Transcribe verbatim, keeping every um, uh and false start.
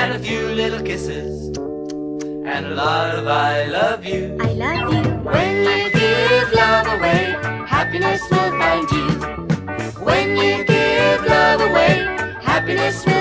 and a few little kisses, and a lot of I love you. I love you. When you give love away, happiness will find you. When you give love away, happiness will